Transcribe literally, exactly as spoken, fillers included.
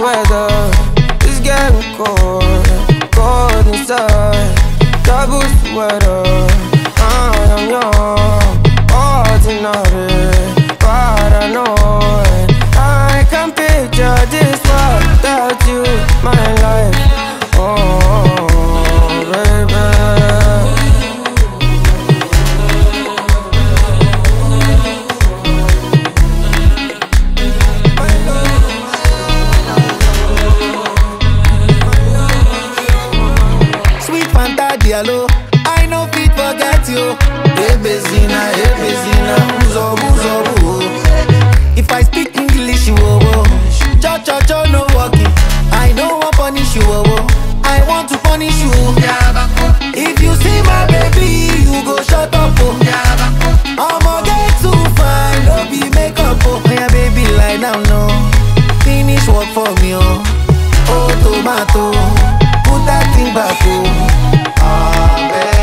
weather is getting cold, cold inside. Double sweater, I am young, ordinary, paranoid. I can picture this world without you, my life. Oh, baby. Sweet Fanta Diallo, I no fit forget you. Hey Bezina, hey Bezina, uzo, uzo, uzo. If I speak English, you oh, oh. Cho, cho, cho, no walking. I don't want punish you, oh, oh. I want to punish you. If you see my baby, you go shut up, oh. I'ma get too fine, no be makeup, oh. Yeah, baby, lie down, no. Finish work for me, oh. Oh, tomato, put that thing back, oh. Ah, baby.